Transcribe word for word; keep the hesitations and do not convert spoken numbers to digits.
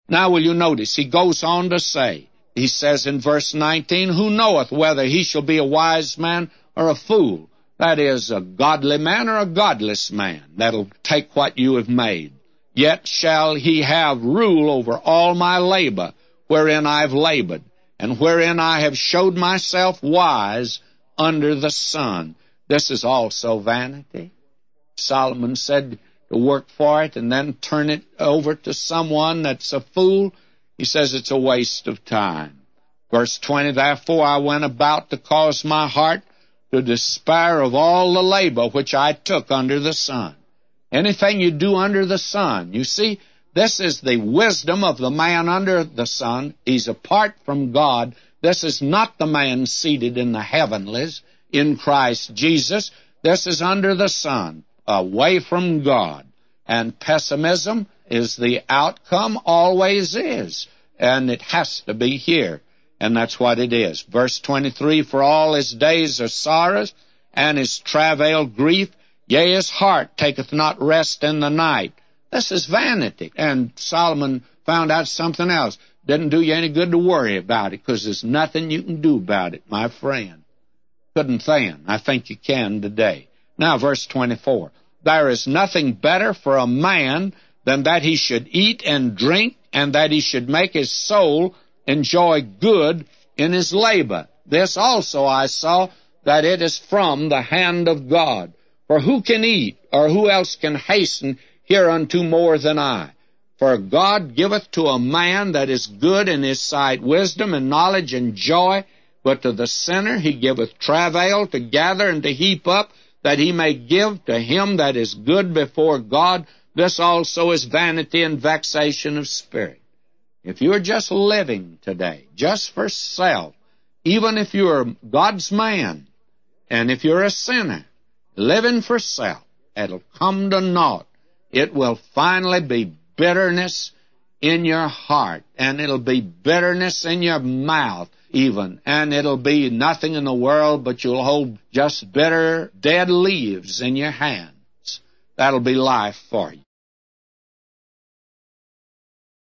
Now will you notice, he goes on to say, he says in verse nineteen, who knoweth whether he shall be a wise man or a fool? That is, a godly man or a godless man that'll take what you have made. Yet shall he have rule over all my labor, wherein I have labored, and wherein I have showed myself wise under the sun. This is also vanity. Solomon said to work for it and then turn it over to someone that's a fool. He says it's a waste of time. Verse twenty, therefore I went about to cause my heart to despair of all the labor which I took under the sun. Anything you do under the sun, you see, this is the wisdom of the man under the sun. He's apart from God. This is not the man seated in the heavenlies in Christ Jesus. This is under the sun, away from God. And pessimism is the outcome, always is. And it has to be here. And that's what it is. Verse twenty-three, for all his days are sorrows, and his travail grief, yea, his heart taketh not rest in the night. This is vanity. And Solomon found out something else. Didn't do you any good to worry about it, because there's nothing you can do about it, my friend. Couldn't then. I think you can today. Now, verse twenty-four. There is nothing better for a man than that he should eat and drink, and that he should make his soul enjoy good in his labor. This also I saw, that it is from the hand of God. For who can eat, or who else can hasten hereunto more than I? For God giveth to a man that is good in his sight wisdom and knowledge and joy, but to the sinner he giveth travail to gather and to heap up, that he may give to him that is good before God. This also is vanity and vexation of spirit. If you're just living today, just for self, even if you're God's man, and if you're a sinner, living for self, it'll come to naught. It will finally be bitterness in your heart, and it'll be bitterness in your mouth even, and it'll be nothing in the world, but you'll hold just bitter, dead leaves in your hands. That'll be life for you.